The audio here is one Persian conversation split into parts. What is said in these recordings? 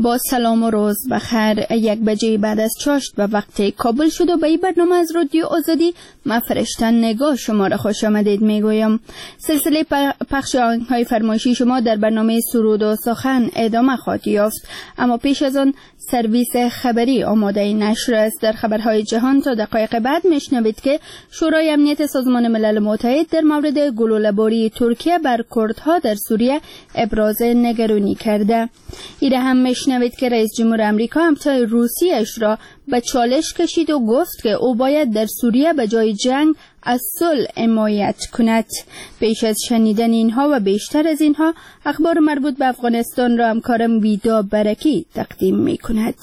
با سلام و روز بخیر. 1 بجه بعد از چاشت و وقت کابل شد و به این برنامه از رادیو آزادی من فرشتن نگاه شما را خوش آمدید میگویم. سلسله پخش آهنگ‌های فرمایشی شما در برنامه سرود و سخن ادامه خواهد یافت، اما پیش از آن سرویس خبری آماده نشر است. در خبرهای جهان تا دقایق بعد میشنوید که شورای امنیت سازمان ملل متحد در مورد گلوله‌باری ترکیه بر کردها در سوریه ابراز نگرانی کرده. ایره هم میشنوید که رئیس جمهور امریکا همتای روسیه‌اش را به چالش کشید و گفت که او باید در سوریه به جای جنگ از صلح حمایت کند. پیش از شنیدن اینها و بیشتر از اینها اخبار مربوط به افغانستان را همکارم ویدا برکی تقدیم می کند.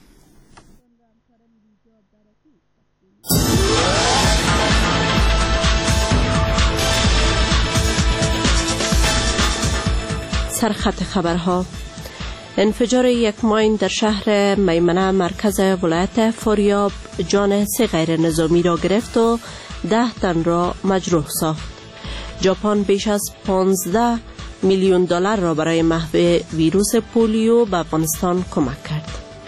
سرخط خبرها: انفجار یک ماین در شهر میمنه مرکز ولایت فاریاب جان 3 غیر نظامی را گرفت و 10 تن را مجروح ساخت. ژاپن بیش از 15 میلیون دلار را برای محو ویروس پولیو به افغانستان کمک کرد.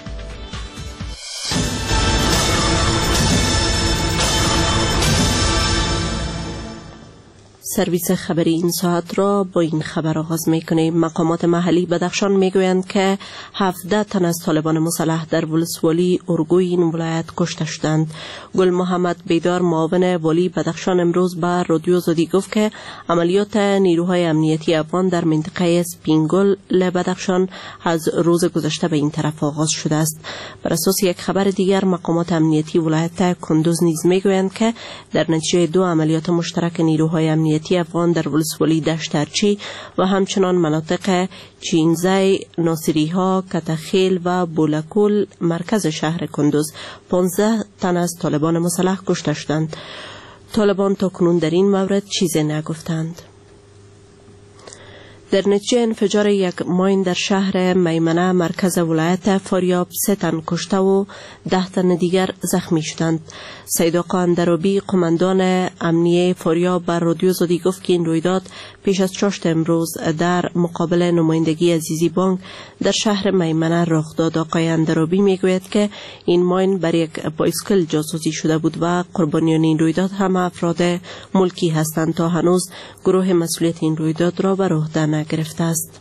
سرویس خبری این ساعت را با این خبر آغاز می‌کنیم. مقامات محلی بدخشان میگویند که 17 تن از طالبان مسلح در ولسوالی اورگوی این ولایت کشته شدند. گل محمد بیدار معاون والی بدخشان امروز به رادیو آزادی گفت که عملیات نیروهای امنیتی افغان در منطقه سپینگل بدخشان از روز گذشته به این طرف آغاز شده است. بر اساس یک خبر دیگر مقامات امنیتی ولایت کندوز نیز میگویند که در نتیجه 2 عملیات مشترک نیروهای امنیتی افغان در ولسوالی دشت ارچی و همچنان مناطق چینزای، ناصریها، کتخیل و بولکول مرکز شهر کندوز 15 تن از طالبان مسلح کشته شدند. طالبان تا کنون در این مورد چیزی نگفتند. در نتیجه انفجار یک ماین در شهر میمنه مرکز ولایت فاریاب 3 تن کشته و 10 تن دیگر زخمی شدند. سید آقا اندرابی قماندان امنیه فاریاب بر رادیو آزادی گفت که این رویداد پیش از چاشت امروز در مقابل نمایندگی عزیزی بانک در شهر میمنه رخ داد. آقای اندرابی میگوید که این ماین بر یک بایسکل جاسوسی شده بود و قربانیان این رویداد هم افراد ملکی هستند. تا هنوز گروه مسئولیت این رویداد را بر عهده نگرفته است.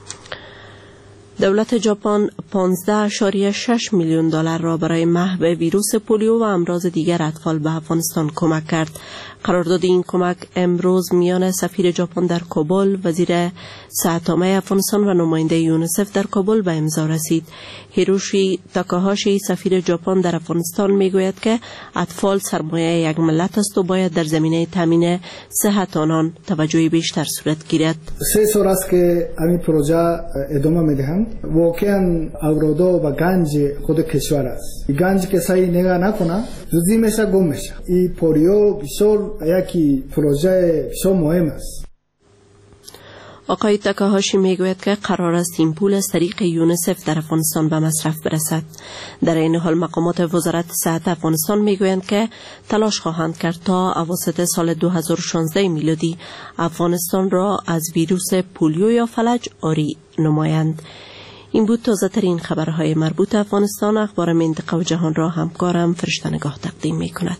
دولت ژاپن 15.6 میلیون دلار را برای محو ویروس پولیو و امراض دیگر اطفال به افغانستان کمک کرد. قرارداد این کمک امروز میان سفیر ژاپن در کابل، وزیر صحت عامه افغانستان و نماینده یونیسف در کابل به امضا رسید. هیروشی تاکاهاشی سفیر ژاپن در افغانستان میگوید که اطفال سرمایه یک ملت است و باید در زمینه تامین صحت آنان توجه بیشتر صورت گیرد. 3 سال است که این پروژه ادامه میدهند. واقعا اورادا و گنج خود کشور است. گنج که صحیح نگاه نکنه زودی میشه گم میشه. این پولیو بسیار یکی پروژه بسیار مهم است. آقای تاکاهاشی میگوید که قرار است این پول از طریق یونیسف در افغانستان به مصرف برسد. در این حال مقامات وزارت صحت افغانستان میگویند که تلاش خواهند کرد تا اواسط سال 2016 میلادی افغانستان را از ویروس پولیو یا فلج عاری نمایند. این بود تازه ترین خبرهای مربوط به افغانستان. اخبار منطقه و جهان را همکارم فرشته نگاه تقدیم می کند.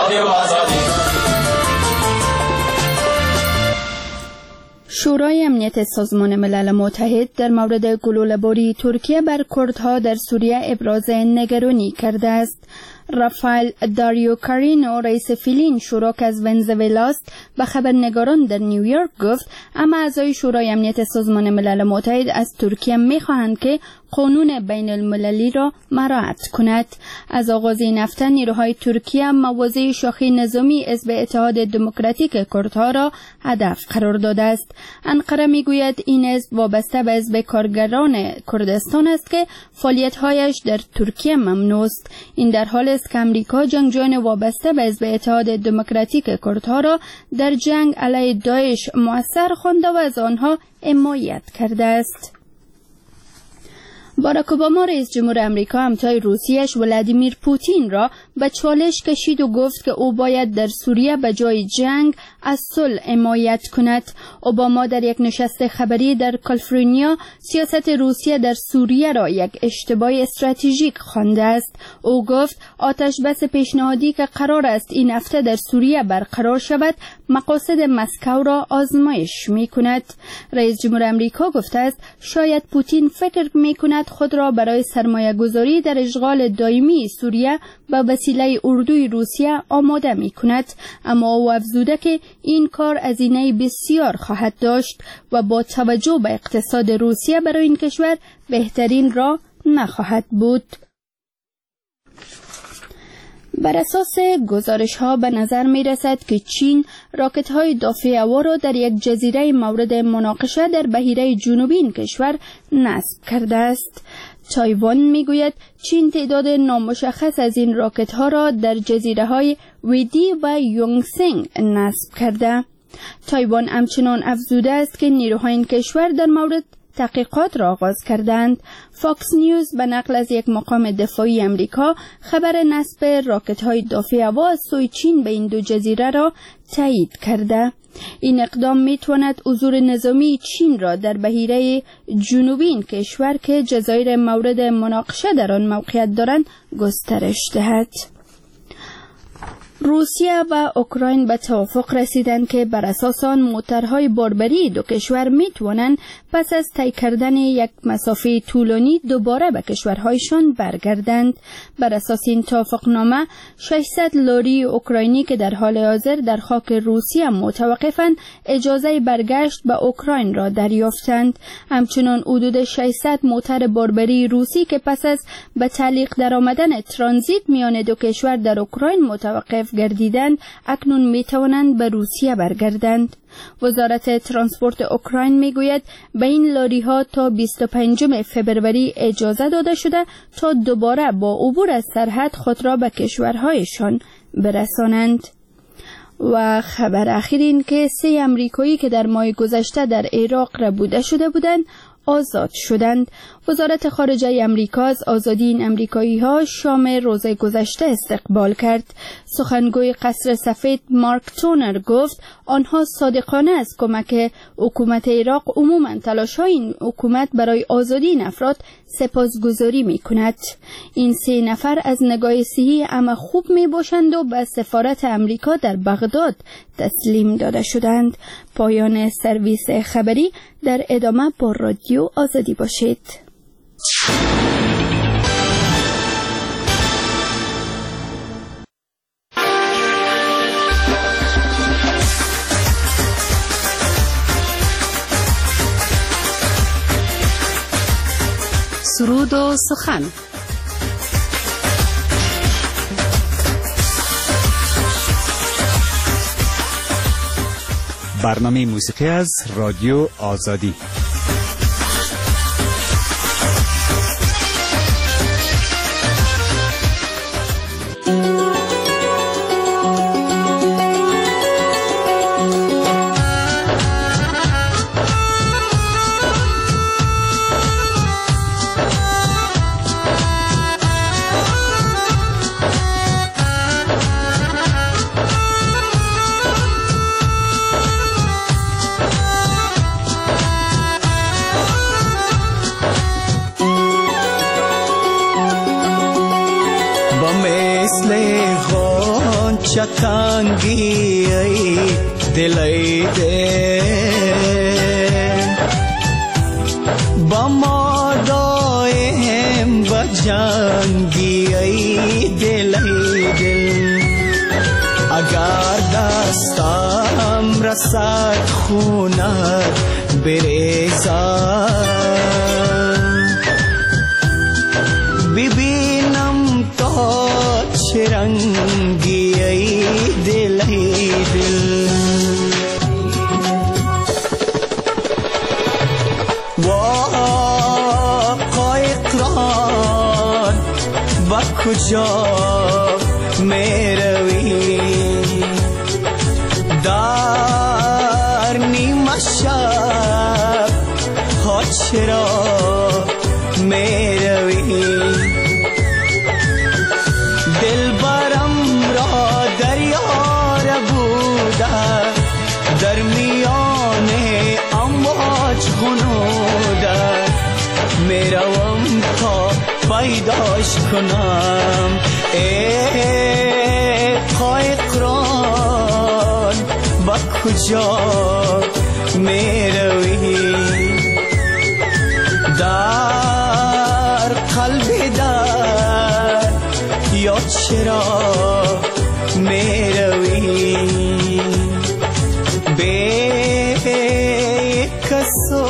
شورای امنیت سازمان ملل متحد در مورد گلوله‌باری ترکیه بر کردها در سوریه ابراز نگرانی کرده است. رافائل داریو کارینو رئیس فیلین شورا که از ونزوئلاست به خبرنگاران در نیویورک گفت اما اعضای شورای امنیت سازمان ملل متحد از ترکیه می‌خواهند که قانون بین المللی را مراعات کند. از آغاز این هفته نیروهای ترکیه مواضع شاخه نظامی حزب اتحاد دموکراتیک کردها را هدف قرار داده است. انقره میگوید این حزب وابسته به حزب کارگران کردستان است که فعالیت‌هایش در ترکیه ممنوع است. این در حال است که امریکا جنگجویان وابسته به حزب اتحاد دموکراتیک کردها را در جنگ علیه داعش مؤثر خوانده و از آنها حمایت کرده است. باراک اوباما رئیس جمهور امریکا همتای روسیه‌اش ولادیمیر پوتین را به چالش کشید و گفت که او باید در سوریه به جای جنگ از صلح حمایت کند. اوباما در یک نشست خبری در کالیفرنیا سیاست روسیه در سوریه را یک اشتباه استراتژیک خوانده است. او گفت آتش بس پیشنهادی که قرار است این هفته در سوریه برقرار شود مقاصد مسکو را آزمایش می کند. رئیس جمهور امریکا گفته است شاید پوتین فکر می کند خود را برای سرمایه گذاری در اشغال دائمی سوریه به وسیله اردوی روسیه آماده می کند، اما او افزوده که این کار هزینه بسیار خواهد داشت و با توجه به اقتصاد روسیه برای این کشور بهترین راه نخواهد بود. بر اساس گزارش‌ها به نظر می‌رسد که چین راکت‌های دافع هوا را در یک جزیره مورد مناقشه در بحیره جنوبی این کشور نصب کرده است. تایوان میگوید چین تعداد نامشخص از این راکت‌ها را در جزیره‌های ویدی و یونگسنگ نصب کرده. تایوان همچنان افزوده است که نیروهای این کشور در مورد تحقیقات را آغاز کردند. فاکس نیوز به نقل از یک مقام دفاعی امریکا خبر نصب راکت‌های دافع هوا از سوی چین به این دو جزیره را تایید کرده. این اقدام میتواند حضور نظامی چین را در بحیره جنوبی این کشور که جزایر مورد مناقشه در آن موقعیت دارند گسترش دهد. روسیه و اوکراین به توافق رسیدند که بر اساس آن موترهای باربری دو کشور میتوانند پس از طی کردن یک مسافه طولانی دوباره به کشورهایشان برگردند. بر اساس این توافقنامه 600 لاری اوکراینی که در حال حاضر در خاک روسیه متوقفند اجازه برگشت به اوکراین را دریافتند. همچنین حدود 600 موتر باربری روسی که پس از به تعلیق درآمدن ترانزیت میان دو کشور در اوکراین متوقف گردیدند اکنون می توانند به روسیه برگردند. وزارت ترانسپورت اوکراین می گوید به این لاری ها تا 25 فبروری اجازه داده شده تا دوباره با عبور از سرحد خود را به کشورهایشان برسانند. و خبر اخیر این که 3 امریکایی که در ماه گذشته در عراق ربوده شده بودند آزاد شدند. وزارت خارجه امریکا از آزادی این امریکایی ها شام روز گذشته استقبال کرد. سخنگوی قصر سفید مارک تونر گفت آنها صادقانه از کمک حکومت عراق عموما تلاش‌های این حکومت برای آزادی این افراد سپاسگزاری می کند. این 3 نفر از نگاه صحی اما خوب می باشند و به سفارت امریکا در بغداد تسلیم داده شدند. پایان سرویس خبری. در ادامه با رادیو آزادی باشید. سرود و سخن. برنامه موسیقی از رادیو آزادی. تنگی ای دلی ده با ما دایم با جنگی ای دلی دل اگر دستم رسد خونت بریزد ببینم تا چه رنگی ای دل ای دل و قایقران با کجا میروی در نیمه شب ها چرا میروی دلبرم را دریا بوده در میان امواج غنوده میروم تا پیداش کنم ای قایقران با کجا میروی در قلب در یا چرا میروی به کسو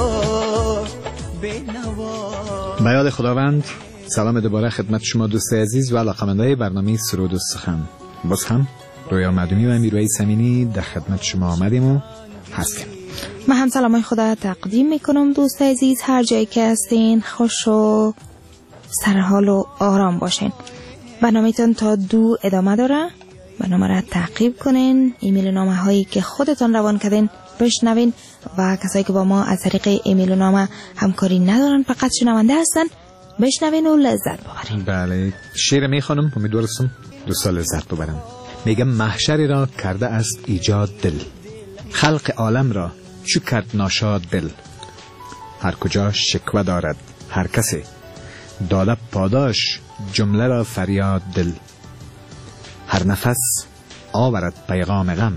به نوا. به یاد خداوند. سلام دوباره خدمت شما دوست عزیز و علاقه‌مندان برنامه سرود و سخن. باز هم رویا مدومی و امیرویس امینی در خدمت شما آمدیم و هستیم. من هم سلامای خدا تقدیم میکنم دوست عزیز، هر جایی که هستین خوش و سرحال و آرام باشین. برنامه‌تون تا 2 ادامه داره. برنامه را تعقیب کنین، ایمیل و نامه هایی که خودتون روان کردین بشنوین و کسایی که با ما از طریق ایمیل و نامه همکاری ندارن فقط شنونده هستن بشنوین و لذت ببرین. بله، شعر میخوانم، امیدوارم دوستا لذت ببرن. میگم محشری را کرده است ایجاد دل، خلق عالم را چو کرد ناشاد دل. هر کجا شکوه دارد هر کسی، داده پاداش جمله را فریاد دل. هر نفس آورد پیغام غم،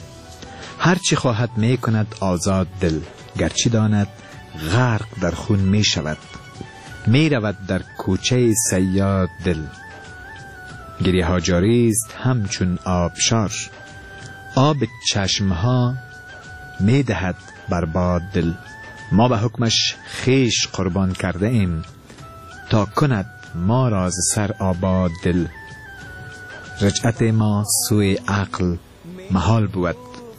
هر چی خواهد می کند آزاد دل. گرچه داند غرق در خون می شود، می رود در کوچه صیاد دل. گریه ها جاری است همچون آبشار، آب چشمها می دهد برباد دل. ما به حکمش خیش قربان کرده ایم، تا کند ما را ز سر آباد دل. رجعت ما سوی عقل محال بود،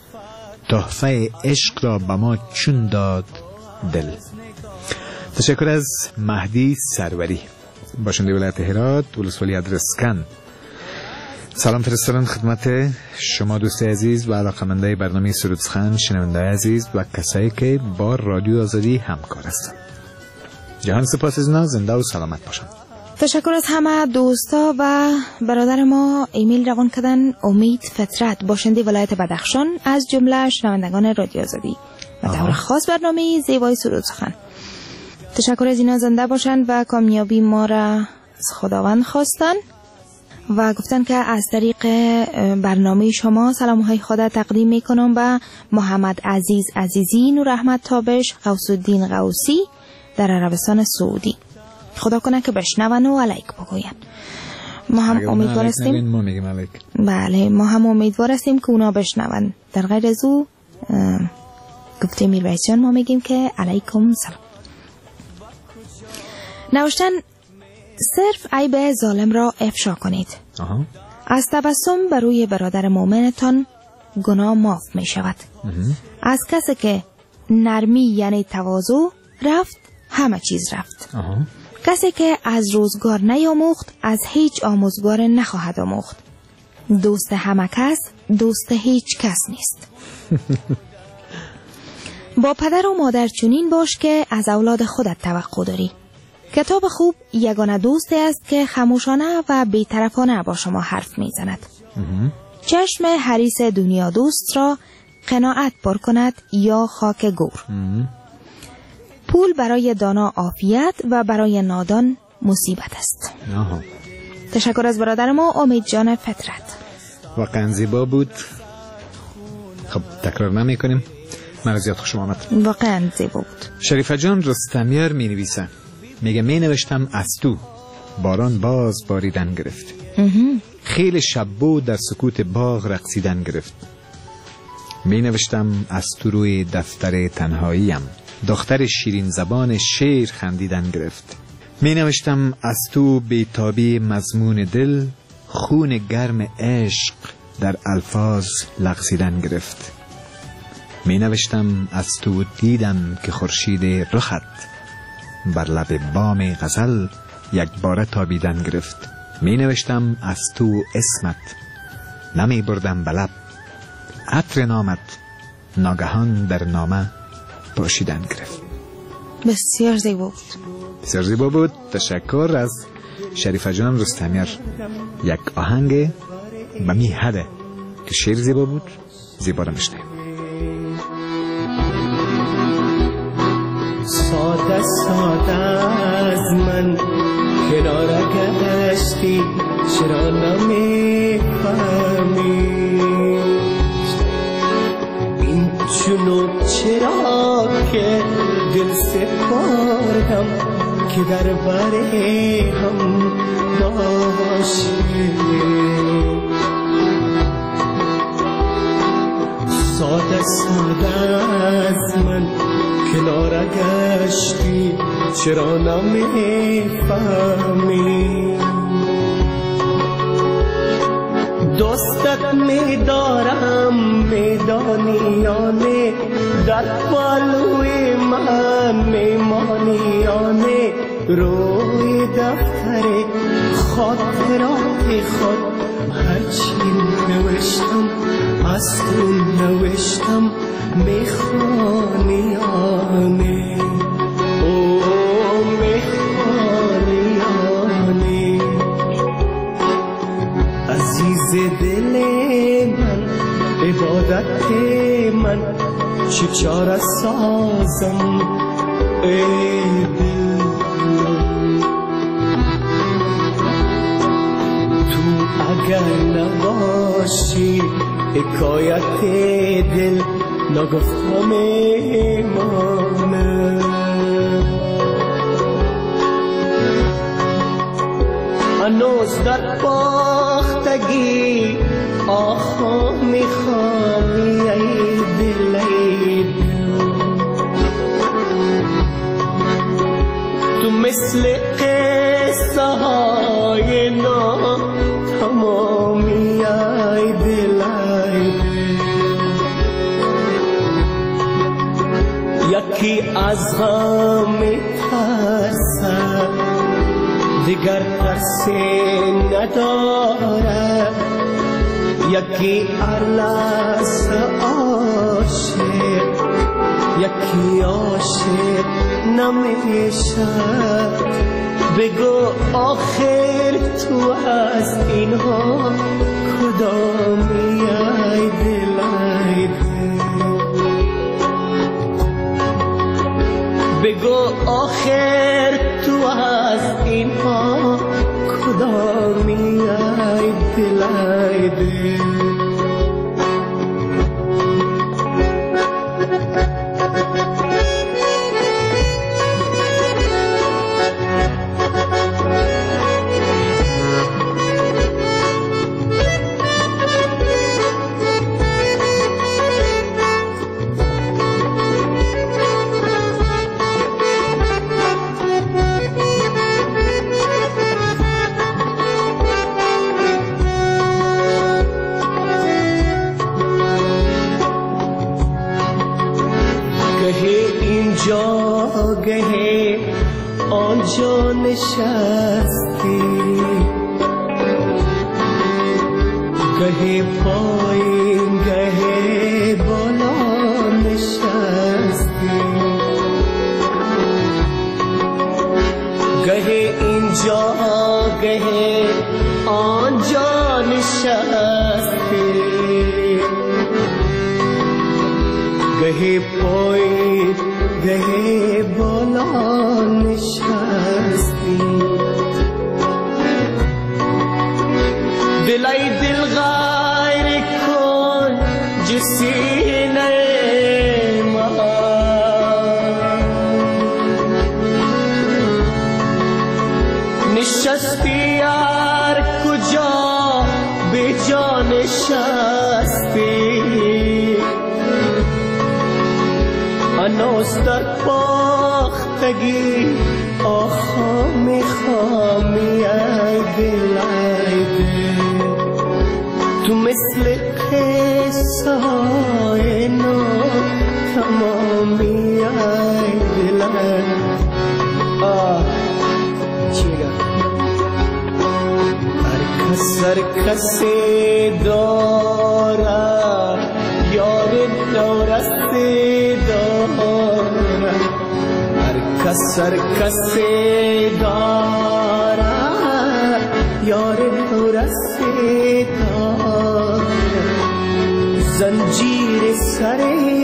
تحفه عشق را به ما چون داد دل. تشکر از مهدی سروری، باشنده ولایت هرات، ولسوالی ادرسکن. سلام فرستادن خدمت شما دوست عزیز و علاقه‌مندان برنامه سرود سخن، شنونده عزیز و کسایی که با رادیو آزادی همکار هستند. جهان سپاس از اینا، زنده و سلامت باشن. تشکر از همه دوستا و برادر ما ایمیل روان کردن. امید فطرت، باشنده ولایت بدخشان، از جمله شنوندگان رادیو آزادی و طور خاص برنامه زیبای سرود سخن. تشکر از اینا، زنده باشند و کامیابی ما را از خداوند خواستن و گفتن که از طریق برنامه شما سلام های خدا تقدیم میکنم به محمد عزیز عزیزی، نور احمد تابش، غوث الدین غوثی در عربستان سعودی. خدا کنه که بشنون و علیک بگوین. ما هم امیدوار هستیم. بله، ما هم امیدوار هستیم که اونا بشنون. در غیر از او گفته میرویس جان ما میگیم که علیکم سلام. نوشتن صرف عیب ظالم را افشا کنید. از تبسم بر روی برادر مؤمنتان گناه معاف می شود. از کسی که نرمی یعنی تواضع رفت، همه چیز رفت. کسی که از روزگار نیاموخت، از هیچ آموزگار نخواهد آموخت. دوست همه کس دوست هیچ کس نیست. با پدر و مادر چنین باش که از اولاد خودت توقع داری. کتاب خوب یگانه دوستی است که خاموشانه و بی‌طرفانه با شما حرف میزند. چشم حریص دنیا دوست را قناعت پر کند یا خاک گور. پول برای دانا عافیت و برای نادان مصیبت است. تشکر از برادر ما امید جان فطرت. واقعا زیبا بود. خب تکرار نمی کنیم. من زیاد خوشم آمد. واقعا زیبا بود. شریفه جان رستمیار می نویسه، میگه می نوشتم از تو باران باز باریدن گرفت. خیل شبو در سکوت باغ رقصیدن گرفت. می نوشتم از تو روی دفتر تنهاییم، دختر شیرین زبان شعر خندیدن گرفت. می نوشتم از تو بیتابی مضمون دل، خون گرم عشق در الفاظ لغزیدن گرفت. می نوشتم از تو دیدم که خورشید رخت بر لب بام غزل یک باره تابیدن گرفت. می نوشتم از تو اسمت نمی بردم به لب، عطر نامت ناگهان در نامه پاشیدن گرفت. بسیار زیبا بود. بسیار زیبا بود. تشکر از شریفه جان رستمیر. یک آهنگ به می حده که شعر زیبا بود، زیبا رو میشنیم. ساده ساده از من کنار گشتی، چرا نمیفهمی این جنوب چرا که دل سپردم که در بره هم داشتی. ساده ساده از من کنار گشتی، چرا نمیفهمی دوستت میدارم میدانی یا نه، در پالوی من میمانی یا نه، روی دفتر خاطرات خود هرچی نوشتم از تو نوشتم میخوانی یا نه، او میخوانی یا نه. عزیز دل من عبادت من چه چاره سازم ای دل، تو اگر نباشی حکایت دل نگفته میمانه. هنوز در باختگی آخا میخوانی ای دل ای دل، تو مثل قصه های نام تمامی ای دل ای دل. یکی از غم میترسد دیگر ترسی نداره، یکی ارلس عاشق یکی عاشق نمیشه. بگو آخر تو از اینها کدامی ای دل ای دل، بگو آخر تو از اینها کدامی ای دل ای دل. گهی آنجا نشستی، گهی پایین گهی بالا نشستی، گهی اینجا گهی آنجا نشستی، گهی پایین گهی بالا نشستی. دلای دل غیر کن جسینه من، نشستی یار کجا به جا نشستی، هنوز در باختگی آخا میخوامی ای دل ای دل، تو مثل قصه های نو تمامی ای دل ای. هر کسی داره یار دورستی داره، هر کس سر کسی دارد یار نورسی دارد زنجیر سر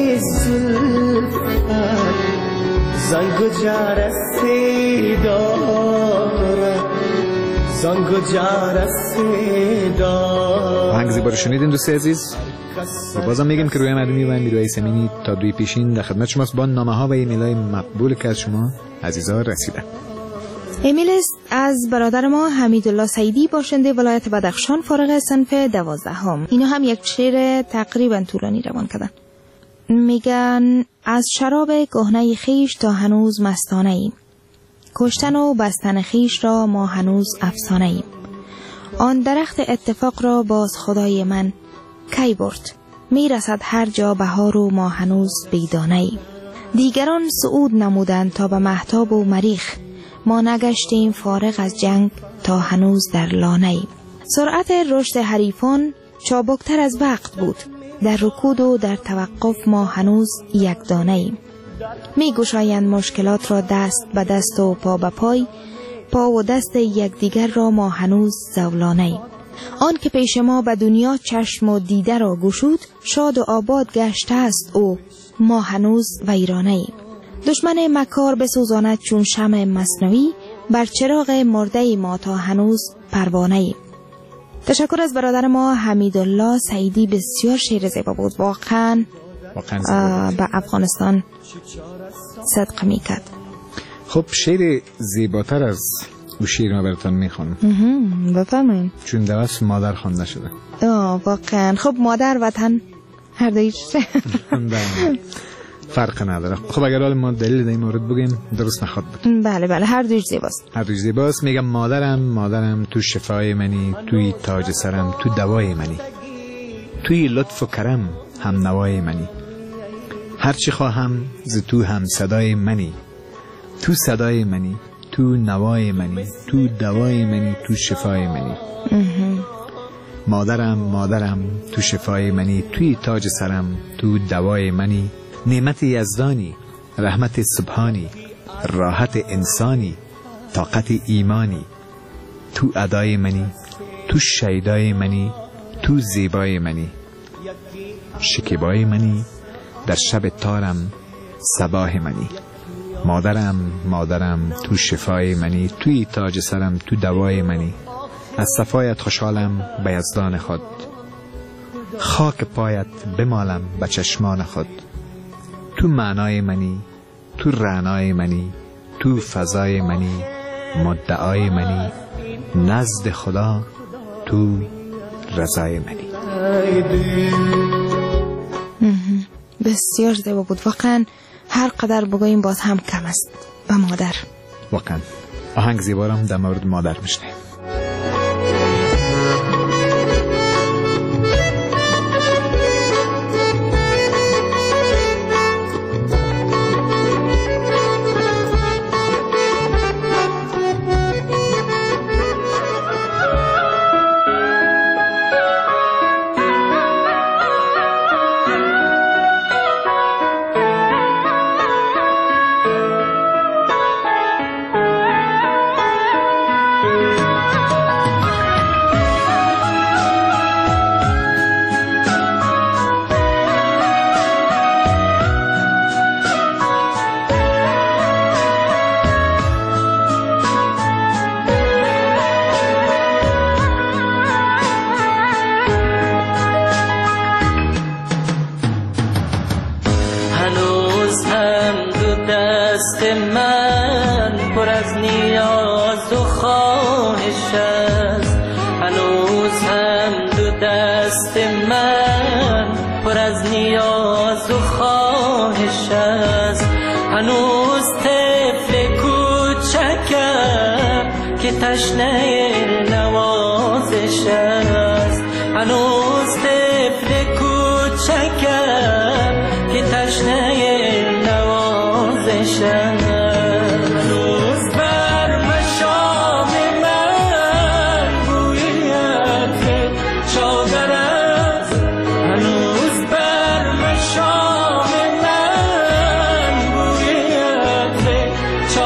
زلفت زنگ و جرسی دارد زنگ و جرسی دارد. آهنگ زیبا رو شنیدین دوست عزیز و بازم میگم که روی مردمی و امیرهای سمینی تا دوی پیشین در خدمت شماست با نامه ها و ایمیل های مقبول که از شما عزیزا رسیده. ایمیل است از برادر ما حمیدالله سعیدی باشنده ولایت بدخشان فارغ صنف 12. اینا هم یک شعر تقریبا طولانی روان کردن. میگن از شراب کهنه خیش تا هنوز مستانه ایم، کشتن و بستن خیش را ما هنوز افسانه ایم. آن درخت اتفاق را باز خدای من کی برد، میرسد هر جا بهار و ما هنوز بیدانه ایم. دیگران صعود نمودند تا به مهتاب و مریخ، ما نگشتیم فارغ از جنگ تا هنوز در لانه ایم. سرعت رشد حریفان چابکتر از وقت بود، در رکود و در توقف ما هنوز یک دانه ایم. می گشایند مشکلات را دست به دست و پا به پای، پا و دست یکدیگر را ما هنوز زولانه ایم. آن که پیش ما به دنیا چشم و دیده را گشود، شاد و آباد گشته است او، ما هنوز ویرانه ایم. دشمن مکار بسوزاند چون شمع مصنوعی، بر چراغ مرده ما تا هنوز پروانه ایم. تشکر از برادر ما حمیدالله سعیدی، بسیار شعر زیبا بود. واقعا به افغانستان صدق میکرد. خب شعر زیباتر از او شعر ما براتون میخونم. بفرمایید. چون دوست مادر خوانده شده. واقعا خب مادر وطن هر دویش فرق نداره. خب اگر حال ما دلیل در این مورد بگیم درست نخواد بود. بله هر دویش زیباست. هر دویش زیباست. میگم مادرم تو شفای منی، توی تاج سرم، تو دوای منی، توی لطف و کرم هم نوای منی، هرچی خواهم ز تو هم صدای منی، تو صدای منی، تو نوای منی، تو دوای منی، تو شفای منی. مادرم تو شفای منی، توی تاج سرم، تو دوای منی، نعمت یزدانی، رحمت سبحانی، راحت انسانی، طاقت ایمانی، تو ادای منی، تو شیدای منی، تو زیبای منی، شکیبای منی، در شب تارم صباح منی. مادرم تو شفای منی، توی تاج سرم، تو دوای منی، از صفایت خوشحالم به یزدان خود، خاک پایت بمالم به چشمان خود، تو معنای منی، تو رعنای منی، تو فضای منی، مدعای منی، نزد خدا تو رضای منی. بسیار زیبا بود. واقعا هر قدر بگوییم باز هم کم است. به مادر واقعا آهنگ زیبارم در مورد مادر میشنه. تشنه نوازش است، هنوز طفل کوچکم که تشنه نوازش است، هنوز بر مشام من بوی عطر چادر است، هنوز بر مشام من بوی عطر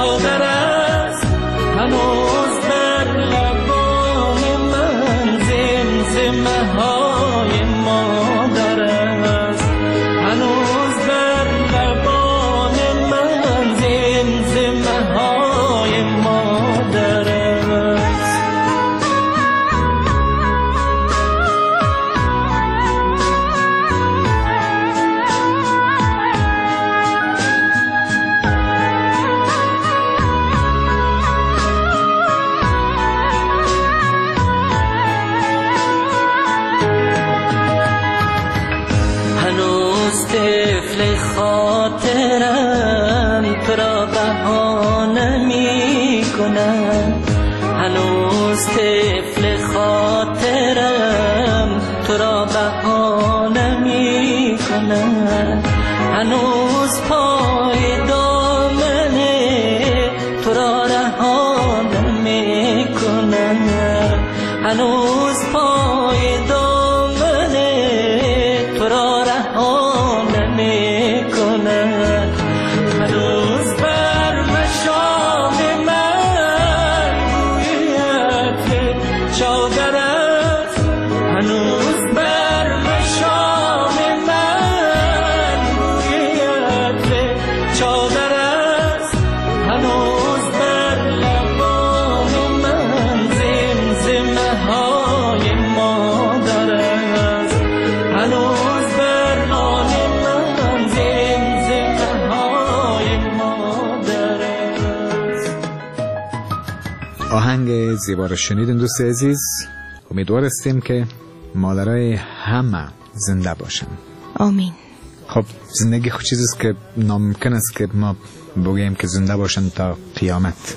طفل خاطرم تو را بهانه می کنم، هنوز طفل خاطرم تو را بهانه می کنم، هنوز پای دامن تو را رهانه می کنم، هنوز پای دامن تو را رهانه می کنم، هنوز بر مشام من بوی عطر چادر است، هنوز بر مشام من بوی عطر چادر است، هنوز بر لبان من زمزمه های مادر است، هنوز بر آن من زمزمه های مادر است. آهنگ زیبا را شنیدین دوست عزیز. امیدوار هستیم که مادرای همه زنده باشن. آمین. خب زندگی خود چیزی است که ناممکن است که ما بگوییم که زنده باشن تا قیامت،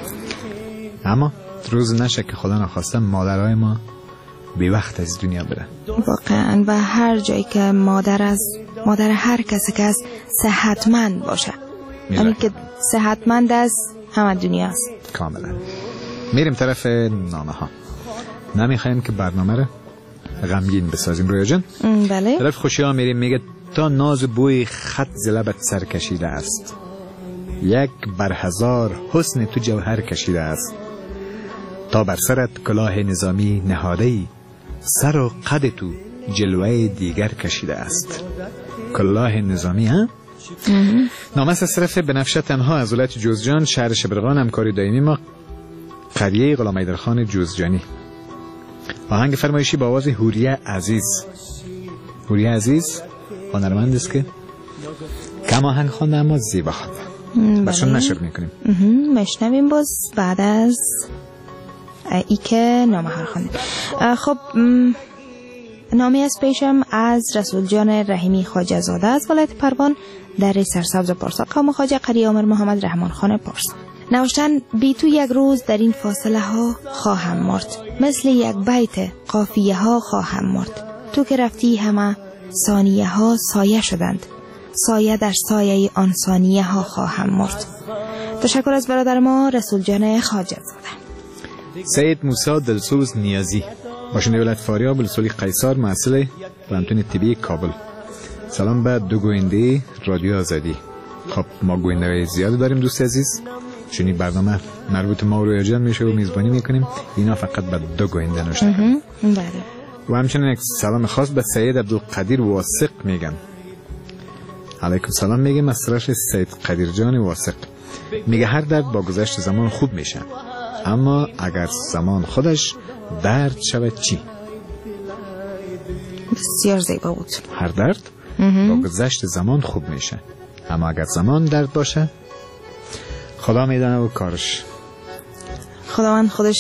اما روز نشه که خدا نخواسته مادرای ما بی وقت از دنیا بره. واقعا و هر جایی که مادر هر کسی که از صحتمند باشه، یعنی که صحتمند از همه دنیا است. کاملا. میریم طرف نامه ها. نمیخوایم که برنامه رو غمگین بسازیم رویا جان. بله. طرف خوشی ها میریم. میگه تا ناز بوی خط ز لبت سر کشیده است، یک بر هزار حسن تو جوهر کشیده است، تا بر سرت کلاه نظامی نهاده‌ای، سر و قد تو جلوه دیگر کشیده است. کلاه نظامی ها؟ نامه از طرف بنفشه تنها از ولایت جوزجان، شهر شبرغان، همکاری دائمی ما، قریه غلام حیدرخان جوزجانی. آهنگ فرمایشی با آواز حوریه عزیز. حوریه عزیز هنرمند است که کم آهنگ خوانده اما زیبا خوانده. برشون نشر میکنیم. مشنویم باز بعد از ای که نامه ها خوانده. خب نامی از پیشم از رسول جان رحیمی خواجه زاده از ولایت پروان در سرسبز پارسا، قوم خواجه قری عامر محمد رحمان خان پارسا. نوشتن بی تو یک روز در این فاصله ها خواهم مرد، مثل یک بیت قافیه ها خواهم مرد، تو که رفتی همه ثانیه ها سایه شدند، سایه در سایه آن ثانیه ها خواهم مرد. تشکر از برادر ما رسول جان خواجه زاده. سید موسی دلسوز نیازی، باشنده ولایت فاریاب، ولسوالی قیصر، محصل پانتون طبی کابل. سلام به دو گوینده رادیو آزادی. خب ما گوینده زیاد داریم دوست عزیز، چون این برنامه مربوط ما و رویا جان میشه و میزبانی میکنیم. اینا فقط به دو گوینده نوشته. بله. و همچنین یک سلام خاص به سید عبدالقدیر واسق میگم. علیکم سلام میگم از طرف سید قدیر جان واسق. میگه هر درد با گذشت زمان خوب میشه، اما اگر زمان خودش درد شود چی؟ بسیار زیبا بود. هر درد با گذشت زمان خوب میشه، اما اگر زمان درد باشه خدا میدانه و کارش. خداوند خودش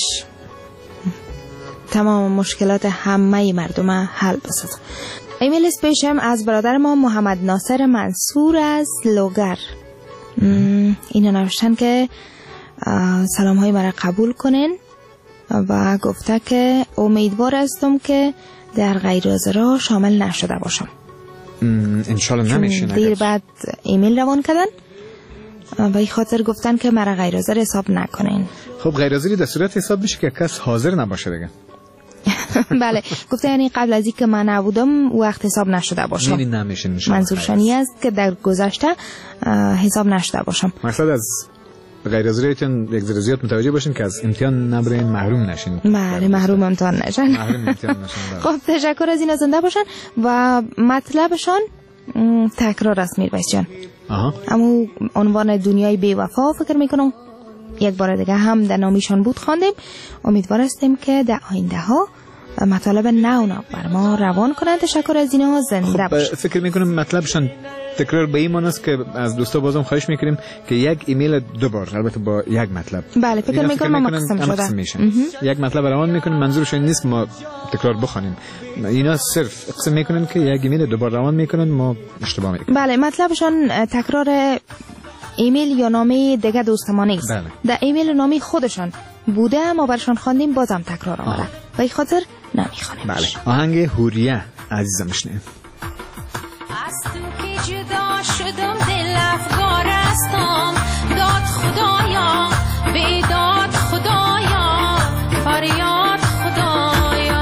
تمام مشکلات همه مردم حل بسازه. ایمیل اسپیشم از برادر ما محمد ناصر منصور از لوگر. اینا نوشتن که سلام های مرا قبول کنین و گفته که امیدوار هستم که در غیر حاضرها شامل نشده باشم. انشالله نمیشه. دیر بعد ایمیل روان کردن و این خاطر گفتن که مرا غیر حاضر حساب نکنین. خب غیر حاضری در صورت حساب بشه که کس حاضر نباشه دیگه. بله گفته یعنی قبل از اینکه من نبودم وقت حساب نشده باشم. یعنی نمیشه انشالله. منظورشانی است که در گذشته حساب نشده باشم. مقصد از غیر حاضریتون یک ذره زیاد متوجه باشین که از امتحان نبرین، محروم نشین. بله محروم امتحان نشن. محروم امتحان نشن. خب تشکر از این زنده باشن و مطلبشان تکرار است میرویس جان. اما عنوان دنیای بی وفا فکر میکنم یک بار دیگه هم در نامیشان بود خواندیم. امیدوار هستیم که در آینده ها مطالب نو بر ما روان کنند. تشکر از اینا زنده باشن. فکر میکنم مطلبشان تکرار به این معنی است که از دوستا بازم خواهش میکنیم که یک ایمیل 2 بار، البته با یک مطلب. بله فکر میکنم ما قسم شده. یک مطلب روان میکنیم، منظورشون نیست که ما تکرار بخونیم. اینا صرف قسم میکنن که یک ایمیل 2 بار روان میکنن، ما اشتباه میکنیم. بله مطلبشون تکرار ایمیل یا نامه دیگه دوست ما نیست. بله. در ایمیل نامه خودشان بوده، ما برشان خواندیم بازم تکرار آمده و این خاطر نمیخوانیم. بله آهنگ حوریه عزیزم شنید. از تو که جدا شدم دل افگار استم، داد خدایا بیداد خدایا فریاد خدایا،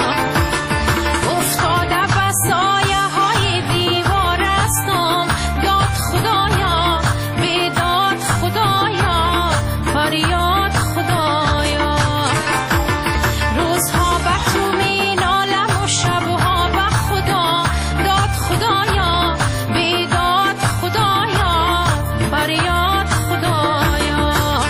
افتاده به سایه های دیوار استم، داد خدایا بیداد خدایا فریاد خدایا، روزها به تو می نالم و شبها به خدا، داد خدایا بیداد خدایا فریاد خدایا،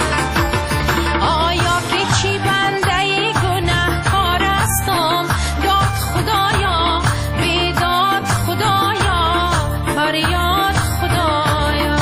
آیا که چی بنده گنهکار هستم، داد خدایا بیداد خدایا فریاد خدایا.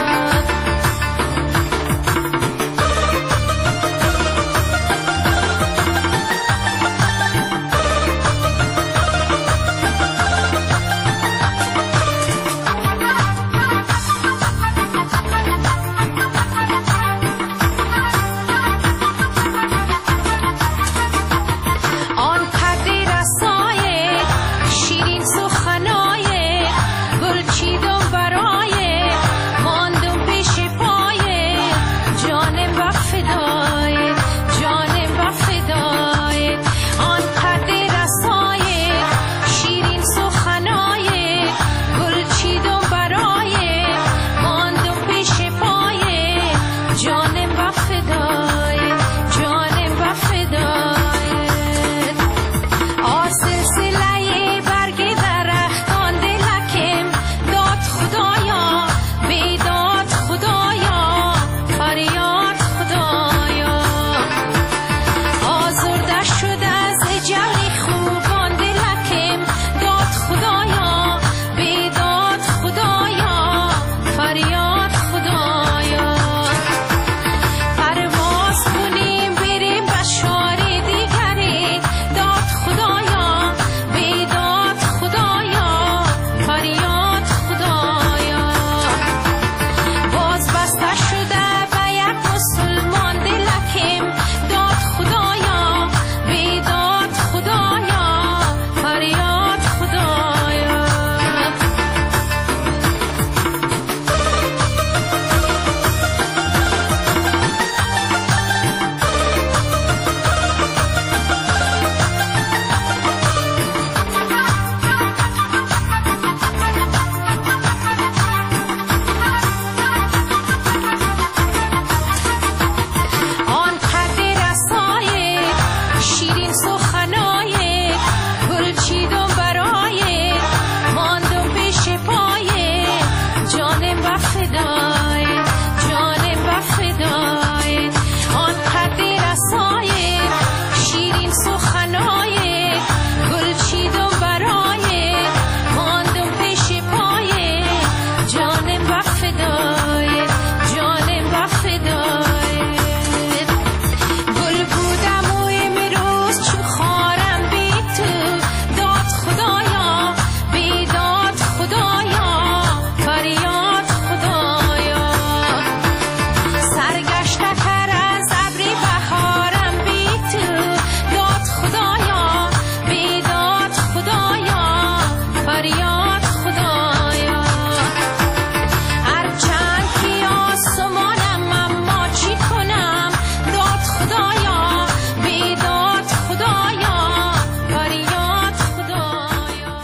آن پرده رسای شیرین سخنای گل چیدم برای ماندم پیش پای جانم و فدای جانم و فدای، آن پرده رسای شیرین سخنای گل چیدم برای ماندم پیش پای جانم و فدای جانم و فدای، سلسله برگ درختان دلکم، داد خدایا بیداد خدایا فریاد خدایا، آزرده شده از جوی خوبان دلکم، داد خدایا بیداد خدایا فریاد خدایا، پرواز کنیم بریم به شهر دیگری، داد خدایا بیداد خدایا فریاد خدایا، باز بسته شده به یک مسلمان دلکم، داد خدایا بیداد خدایا فریاد خدایا. آن پرده رسای شیرین سخنای گل چیدم برای ماندم پیش پای جانم و فدای جانم و فدای، آن پرده رسای شیرین سخنای گل چیدم برای ماندم پیش پای جانم و فدای جانم و فدای، گل بودم و امروز چو خارم بی تو، داد خدایا بیداد خدایا فریاد خدایا، سرگشته تر از ابری بهارم بی تو، داد خدایا بیداد خدایا فریاد خدایا، هرچند که آسمانم اما چی کنم، داد خدایا بیداد خدایا فریاد خدایا.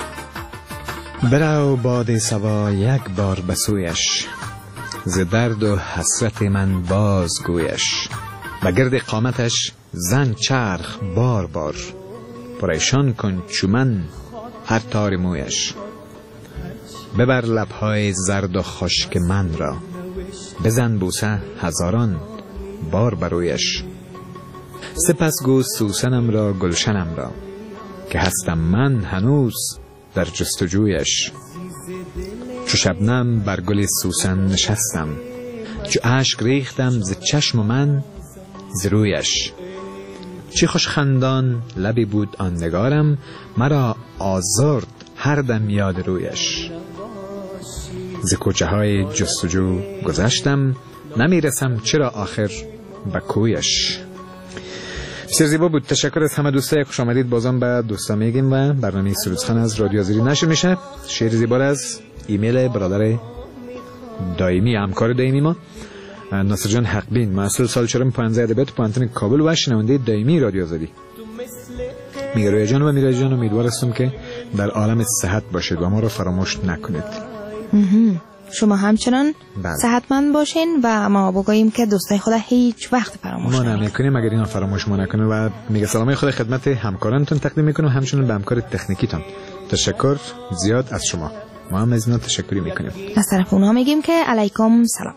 برو باد سبا یک بار بسویش، ز درد و حسرت من بازگویش، و گرد قامتش زن چرخ بار بار، پریشان کن چو من هر تار مویش، ببر لبهای زرد و خشک من را، بزن بوسه هزاران بار برویش، سپس گو سوسنم را گلشنم را، که هستم من هنوز در جستجویش، چو شبنم بر گل سوسن نشستم، چو اشک ریختم ز چشم من ز رویش. چه خوش خندان لبی بود آن نگارم، مرا آزرد هر دم یاد رویش. ز کوچه های جستجو گذشتم، نمیرسم چرا آخر به کویش. بسیار زیبا بود. تشکر از همه دوستای خوش آمدید. بازم به دوستا میگیم و برنامه سرودخان از رادیو آزادی نشر میشه. شعر زیبا از ایمیل برادر دائمی، همکار دائمی ما، ناصر جان حقبین، مسئول سال چهارم پانزه ادبیات پانتون کابل و شنونده دائمی رادیو آزادی. میگروی جان و میراج جان، امیدوار هستم که در عالم صحت باشید و ما رو فراموش نکنید. شما همچنان صحتمند باشین و ما بگوییم که دوستای خدا هیچ وقت فراموش نکنیم. اگر اینا فراموش ما نکنه و میگه سلامای خدا خدمت همکارانتون تقدیم میکنم، همچنین به همکار تکنیکیتون. تشکر زیاد از شما. ما هم از اینا تشکری میکنیم. از طرف اونها میگیم که علیکم سلام.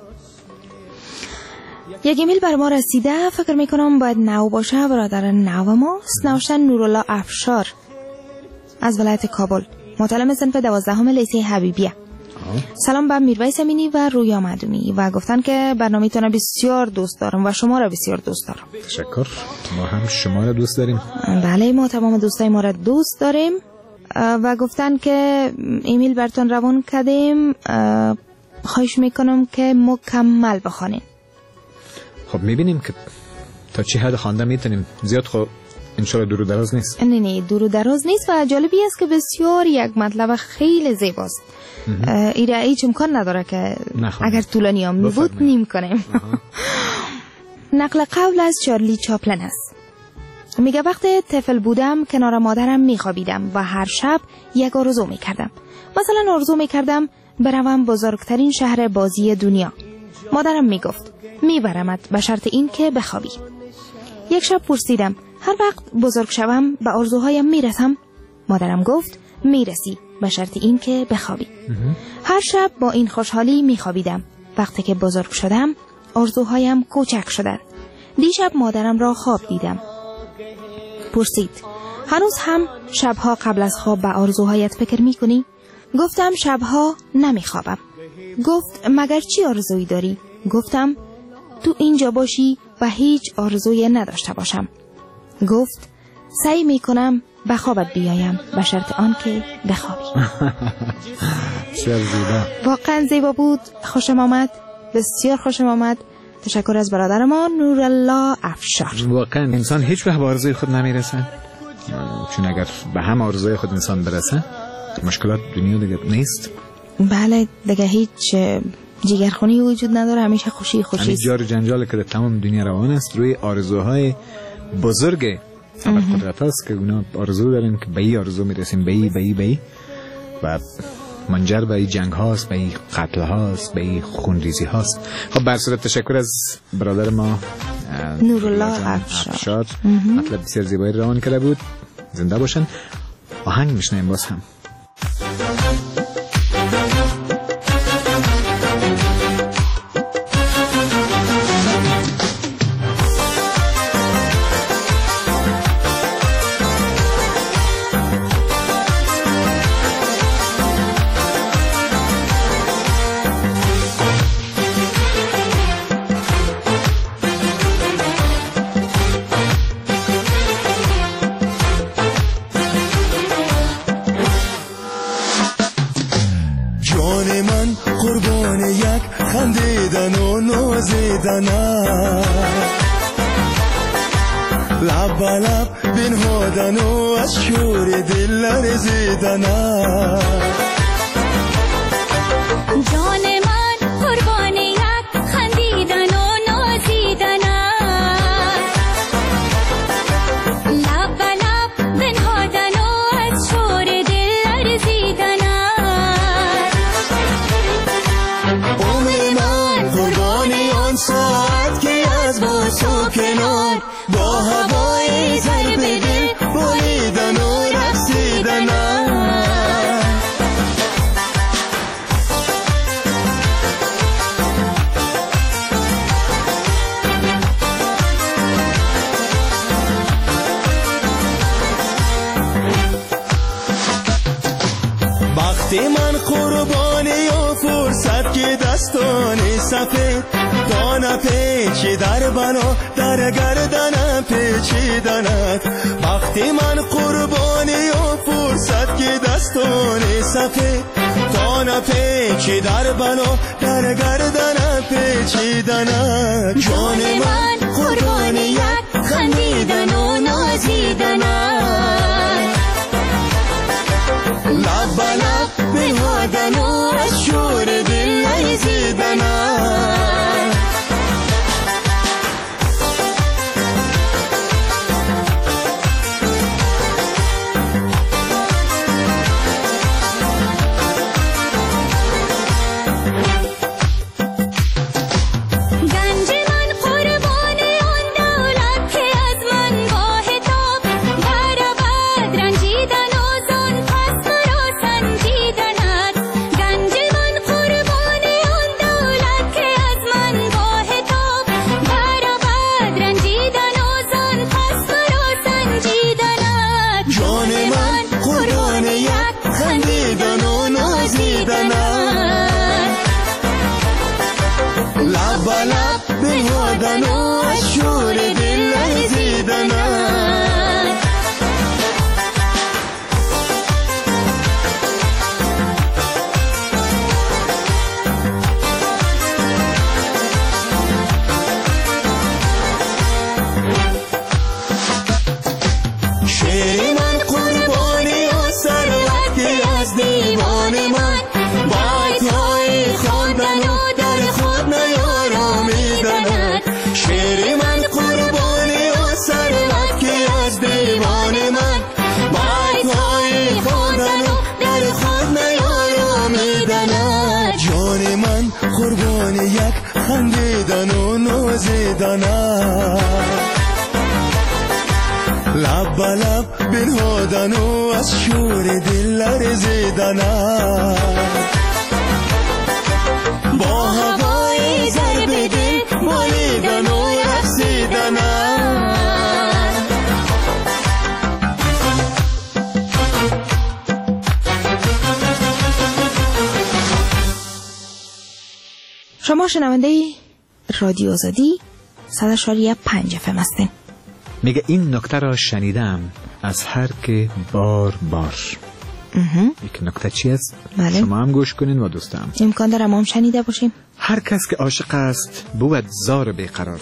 یک ایمیل بر ما رسیده، فکر میکنم باید نو باشه. برادر نو ماست، نوشتن نورالله افشار از ولایت کابل، متعلم صنف 12 لیسه حبیبیه. سلام به میرویس امینی و رویا مدومی و گفتن که برنامه‌تون رو بسیار دوست دارم و شما را بسیار دوست دارم. تشکر. ما هم شما را دوست داریم. بله، ما تمام دوستای ما را دوست داریم و گفتن که ایمیل براتون روان کردیم، خواهش میکنم که مکمل بخونین. خب میبینیم که تا چه حد خوانده میتونیم. زیاد خب انشالله دور و دراز نیست. نه دور و دراز نیست و جالبی است که بسیار یک مطلب خیلی زیباست. ایره هیچ امکان نداره که اگر طولانی هم بود نیم کنیم. نقل قول از چارلی چاپلن است. میگه وقتی طفل بودم کنار مادرم میخوابیدم و هر شب یک آرزو میکردم. مثلا آرزو میکردم بروم بزرگترین شهر بازی دنیا. مادرم میگفت میبرمت به شرط این که بخوابی. یک شب پرسیدم هر وقت بزرگ شوم به آرزوهایم میرسم؟ مادرم گفت میرسی به شرط این که بخوابی. هر شب با این خوشحالی میخوابیدم. وقتی که بزرگ شدم آرزوهایم کوچک شدند. دیشب مادرم را خواب دیدم. پرسید هنوز هم شبها قبل از خواب به آرزوهایت فکر میکنی؟ گفتم شبها نمیخوابم. گفت مگر چی آرزویی داری؟ گفتم تو اینجا باشی و هیچ آرزویی نداشته باشم. گفت سعی میکنم به خوابت بیایم به شرط آن که بخوابی. واقعا زیبا بود. خوشم آمد، بسیار خوشم آمد. تشکر از برادر ما نورالله افشار. واقعا انسان هیچ وقت به آرزوی خود نمیرسه، چون اگر به هم آرزوی خود انسان برسه مشکلات دنیا دیگه نیست. بله دیگه هیچ جگرخونی وجود نداره، همیشه خوشی همین جار جنجال که در تمام دنیا روان است روی آرزوهای بزرگ قدرت هاست که اونا آرزو دارن که به این آرزو میرسیم، به این و منجر به جنگ هاست، به قتل هاست، به خونریزی هاست. خب بر صورت تشکر از برادر ما نورالله افشار. مطلب بسیار زیبایی روان کرده بود. زنده باشن. آهنگ میشنیم باز هم. لب لب بنهادن و از شور دل لرزیدن. جان من قربان یک خندیدن و نازیدن. لب لب بنهادن و از شور دل لرزیدن. عمر من قربان آن ساعت که از باسو کنار با هوای ضرب دل بریدن و رقصیدن. وقتی من قربان که دستانی سفید دانه پیچی در بنا در گردنم پیچیدنت وقتی من قربانی و فرصت که دستانی سفید دانه پیچی در بنا در گردنم پیچیدنت جان من قربانی یک خندیدن و نازیدنت لب به لب بنهادن و از شور دل لرزیدنت لب به لب بنهادن و از شور دل لرزیدنت شعر من قربانی و ثروتی از دیوان من بایت‌های خواندن و در خود نیارامیدنت شعر من قربانی و ثروتی از دیوان من بایت‌های خواندن و در خود نیارامیدنت جان من قربانی یک خندیدن و نازیدنت لب به لب بنهادن و از شور دل لرزیدنت با هوای ضرب دل بالیدن و رقصیدنت شما شنونده رادیو آزادی 100.5 FM هستین. میگه این نکته را شنیدم از هر که بار یک نکته چی است؟ بله. شما هم گوش کنین و دوستم امکان داره ما هم شنیده باشیم. هر کس که عاشق است بود زار بیقرار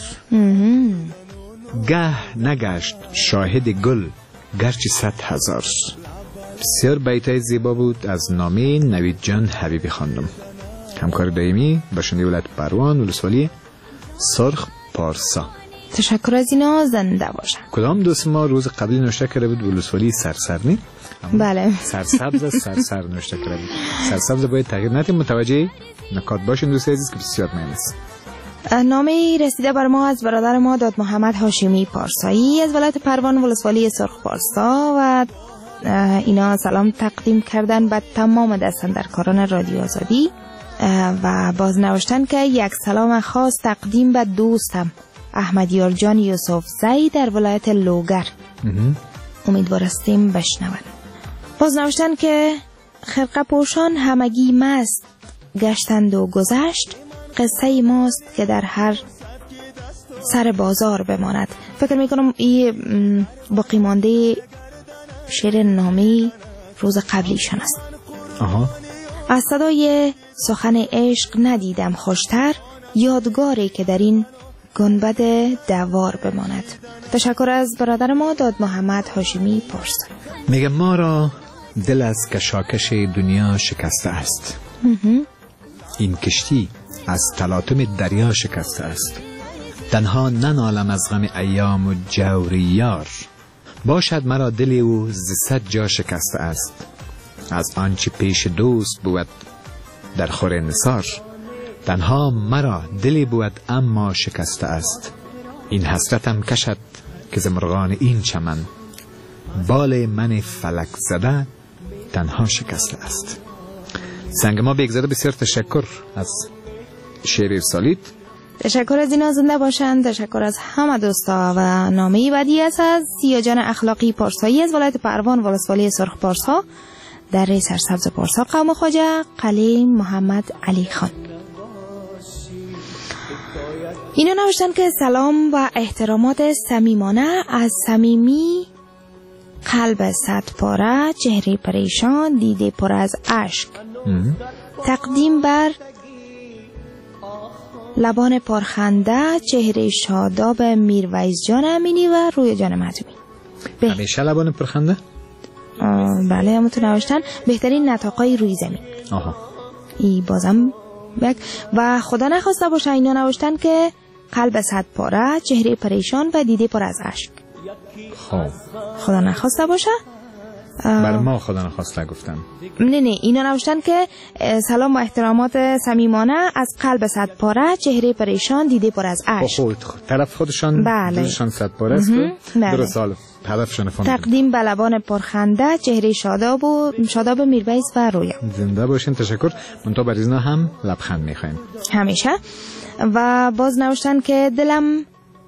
گه نگشت شاهد گل گرچه 100,000. بسیار بیتای زیبا بود از نامه نوید جان حبیبی خواندم، همکار دائمی باشنده ولایت پروان ولسوالی سرخ پارسا. تشکر از اینا، زنده باشن. کدام دوست ما روز قبلی نوشته کرده بود ولسوالی سرسرنی؟ بله. سرسبز سرسر نوشته کرده بود. سرسبز باید تغییر ندیم، متوجه نکات باشین دوست عزیز که بسیار مهم است. نامه رسیده بر ما از برادر ما داد محمد هاشمی پارسایی از ولایت پروان ولسوالی سرخ پارسا و اینا سلام تقدیم کردن به تمام دستاندرکاران رادیو آزادی و باز نوشتن که یک سلام خاص تقدیم به دوستم احمدیار جان یوسف زی در ولایت لوگر. امیدوار هستیم بشنون. باز نوشتن که خرقه پوشان همگی مست گشتند و گذشت، قصه ماست که در هر سر بازار بماند. فکر میکنم این باقی مانده شعر نامی روز قبلیشان است. از صدای سخن عشق ندیدم خوشتر، یادگاری که در این گنبد دوار بماند. تشکر از برادر ما داد محمد هاشمی پارسا. میگه ما را دل از کشاکش دنیا شکسته است. این کشتی از تلاطم دریا شکسته است. تنها ننالم از غم ایام و جور یار، باشد مرا دل او ز 100 جا شکسته است. از آنچه پیش دوست بود در خور نثار، تنها مرا دلی بود اما شکسته است. این حسرتم کشد که ز مرغان این چمن، بال من فلک زده تنها شکسته است. سنگ ما بیگزده بسیار تشکر از شعر ارسالیت. تشکر از اینا، زنده باشند. تشکر از همه دوستا. و نامه بعدی است از سیاجان اخلاقی پارسایی از ولایت پروان ولسوالی سرخ پارسا در سرسبز پارسا قوم خواجه قلی محمد علی خان. اینا نوشتن که سلام و احترامات صمیمانه از صمیمی، قلب صد پاره، چهره پریشان، دیده پر از اشک، تقدیم بر لبان پرخنده، چهره شاداب میرویز جان امینی و روی جان معدومی. همیشه لبان پرخنده؟ بله همونطور نوشتن بهترین نطاقای روی زمین. آها. ای بازم و خدا نخواسته باشه اینا نوشتن که قلب صد پاره، چهره پریشان و دیده پر از اشک. خب خدا نخواسته باشه. برای ما خدا نخواسته گفتن. نه اینا نوشتن که سلام و احترامات صمیمانه از قلب صد پاره، چهره پریشان، دیده پر از اشک. طرف خودشان دلشان صد پاره است. درست سال هدفشان فهمیدم. تقدیم به لبان پرخنده، چهره شاداب میرویز و رویا. زنده باشین. تشکر. منتها برای اینا هم لبخند میخوایم همیشه. و باز نوشتن که دلم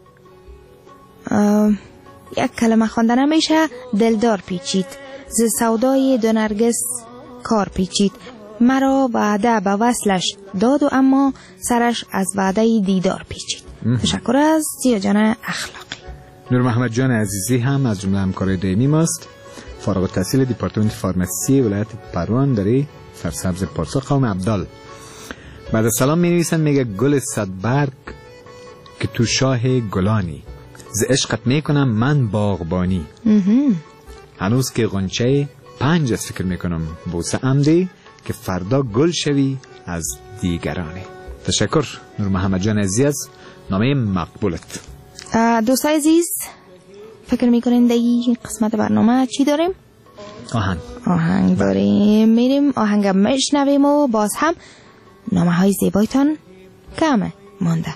یک کلمه خواندن همیشه دلدار پیچید، ز سودای دو نرگس کار پیچید، مرا وعده به وصلش داد و اما سرش از وعده دیدار پیچید. تشکر از زیا جان اخلاقی. نور محمد جان عزیزی هم از جمله همکارای دائمی ماست، فارغ التحصیل دیپارتمنت فارمسی ولایت پروان دری سرسبز پارسا قوم عبدال. بعد از سلام می نویسن، میگه گل صدبرگ که تو شاه گلانی، ز عشقت میکنم من باغبانی، هنوز که غنچه 5 از فکر میکنم بوسه عمدی که فردا گل شوی از دیگرانی. تشکر نور محمد جان عزیز، نامه مقبولت. دوستای عزیز فکر میکنین در این قسمت برنامه چی داریم؟ آهنگ داریم. میریم آهنگ میشنویم و باز هم نامه های زیبایتان کمه مانده.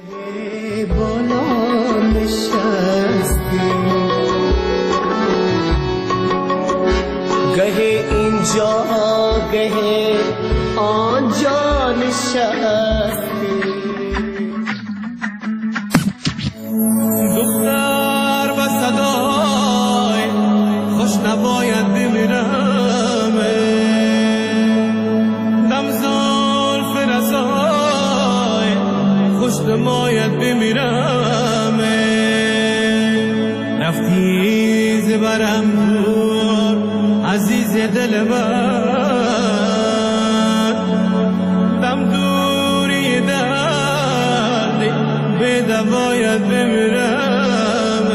گه اینجا گه آنجا نشستی، دختر و صدای خوش نباید بمیرم، دم زلف رسای خوش نباید بمیرم، رفتی زبرم عزیز دل من، دم دوری درد به دواید بمیرم،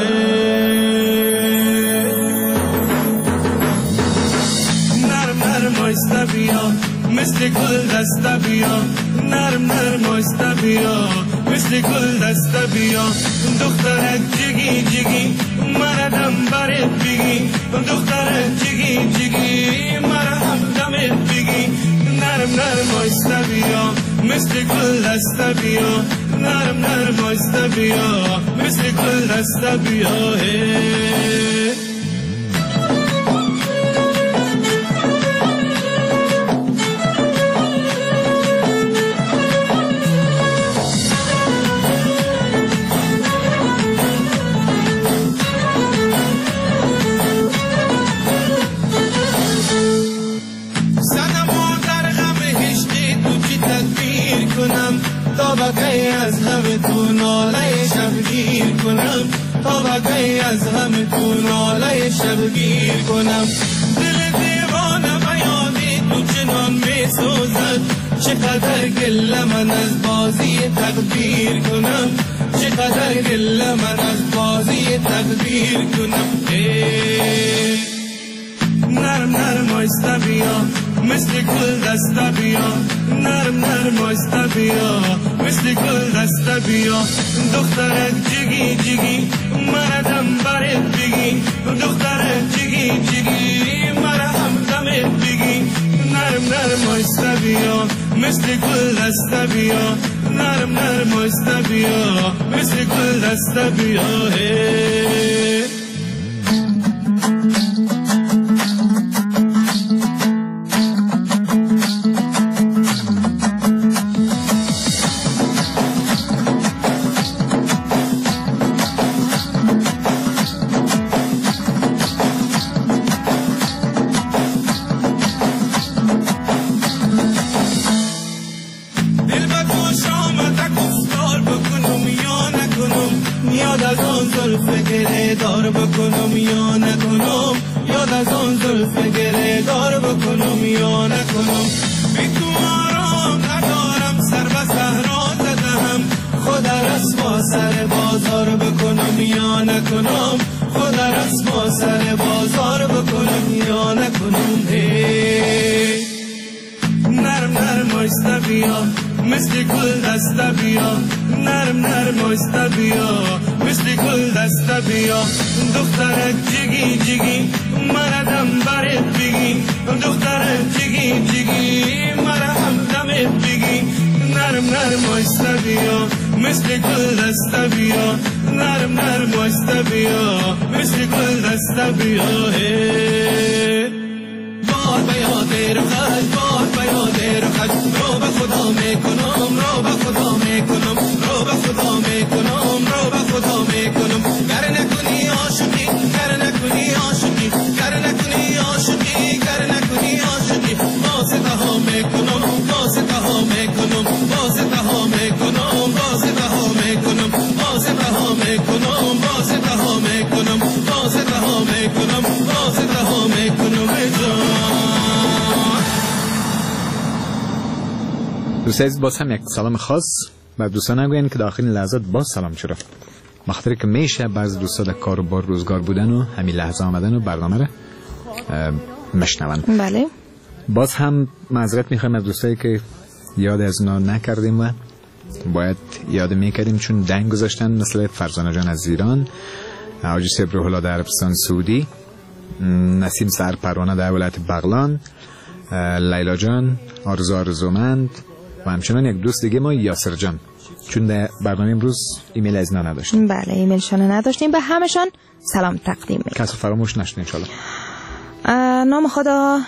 نرم نرم آیسته بیا مثل گل دسته بیا، نرم نرم آیسته بیا مثل گل دسته بیا، دخترک جگی جگی مردم برت بگی، دخترک جگی جگی مردم دمت بگی، نرم نرم آیسته بیا مثل گل دسته بیا، نرم نرم آیسته بیا مثل گل دسته بیا. تا بقی از همه تو ناله شبگیر کنم، تا بقی از همه تو ناله شبگیر کنم، دل دیوانه بیادی تو چنان می سوزد، چقدر گله من از بازی تقدیر کنم، چقدر گله من از بازی تقدیر کنم. نرم نرم آیسته بیا مثل گل دسته بیا، نرم نرم آیسته بیا مثل گل دسته بیا، دخترک جگی جگی مردم برت بگی، دخترک جگی جگی مردم دمت بگی، نرم نرم آیسته بیا مثل گل دسته بیا، نرم نرم آیسته بیا مثل گل دسته بیا. زلف گره دار بکنم یا نکنم یاد از آن زلف گره دار بکنم یا نکنم بی تو آرام ندارم سر و صحرا زدم خود رسوا سر بازار بکنم یا نکنم خود رسوا سر بازار بکنم یا نکنم نرم نرم آیسته بیا مثل گل دسته بیا نرم نرم آیسته بیا مثل گل دسته بیا دخترک جگی جگی مردم برت بگی دخترک جگی جگی مرهم دمت بگی نرم نرم آیسته بیا مثل گل دسته بیا نرم نرم آیسته بیا مثل گل دسته بیا باد به یاد رخت باد به یاد رخت رو به خدا میکنم رو به خدا میکنم رو به خدا میکنم رو به خدا میکنم گر نکنی عاشقی گر نکنی عاشقی گر نکنی عاشقی گر نکنی عاشقی واسطه ها میکنم واسطه ها میکنم واسطه ها میکنم واسطه ها میکنم واسطه ها میکنم واسطه ها میکنم واسطه ها میکنم واسطه ها میکنم دوست عزیز باز هم یک سلام خاص و دوستان نگوین که داخل لحظات باز سلام چرا مخاطر که میشه بعض دوستا در کار و بار روزگار بودن و همین لحظه آمدن و برنامه رو مشنون. بله باز هم معذرت میخوایم از دوستایی که یاد از اونا نکردیم و باید یاد میکردیم چون دنگ گذاشتن مثل فرزانه جان از ایران، حاجی صبر هلا در عربستان سعودی، نسیم سر پروانه در ولایت بغلان، لیلا جان، آرزو آرزومند و همچنان یک دوست دیگه ما یاسر جان، چون در برنامه امروز ایمیل از اینا نداشتیم. بله ایمیلشان نداشتیم، به همشان سلام تقدیم میکنم. کسی فراموش نشد انشالله. نام خدا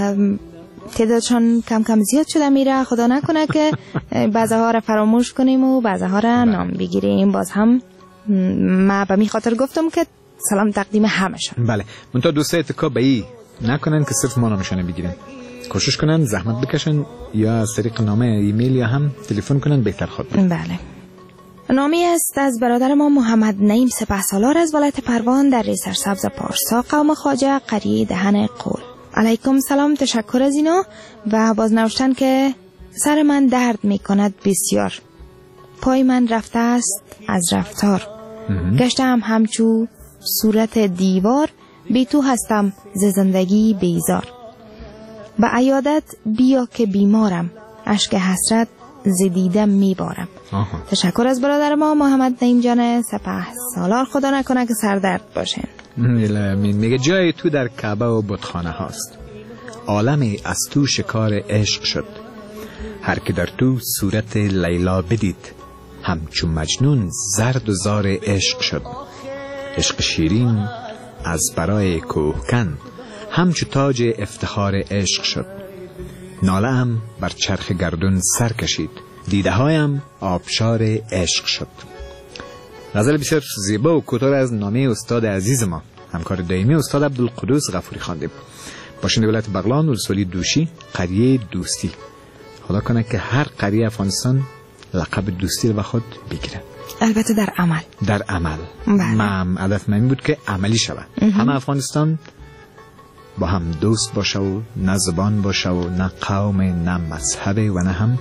تعدادشان کم کم زیاد شده میره، خدا نکنه که بعضها را فراموش کنیم و بعضها را نام بگیریم. باز هم ما به می خاطر گفتم که سلام تقدیم همشان. بله منتها دوستا اتکا به ای نکنن که صرف ما نامشانه بگیریم، کوشش کنن زحمت بکشن یا از طریق نامه ایمیل یا هم تلفن کنن بهتر خود. بله نامی است از برادر ما محمد نعیم سپهسالار از ولایت پروان در سرسبز پارسا، قوم خواجه، قریه دهن قول. علیکم سلام، تشکر از اینا. و باز نوشتن که سر من درد می کند بسیار، پای من رفته است از رفتار، گشتم همچو صورت دیوار، بی تو هستم ز زندگی بیزار، به عیادت بیا که بیمارم، اشک حسرت ز دیدم میبارم. تشکر از برادر ما محمد نعیم جان سپهسالار، خدا نکنه که سردرد باشن. میگه جای تو در کعبه و بتخانه هاست، عالمی از تو شکار عشق شد، هر که در تو صورت لیلا بدید، همچو مجنون زرد و زار عشق شد، عشق شیرین از برای کوهکن، همچو تاج افتخار عشق شد، ناله‌ام بر چرخ گردون سر کشید، دیده هایم آبشار عشق شد. غزل بسیار زیبا و کوتاه از نامه استاد عزیز ما همکار دائمی استاد عبدالقدوس غفوری خواندیم. باشنده ولایت بغلان، ولسوالی دوشی، قریه دوستی. خدا کنه که هر قریه افغانستان لقب دوستی رو به خود بگیره، البته در عمل. در عمل. من هدف من بود که عملی شود. همه افغانستان با هم دوست باشه و نه زبان باشه و نه قوم نه مذهب و نه هم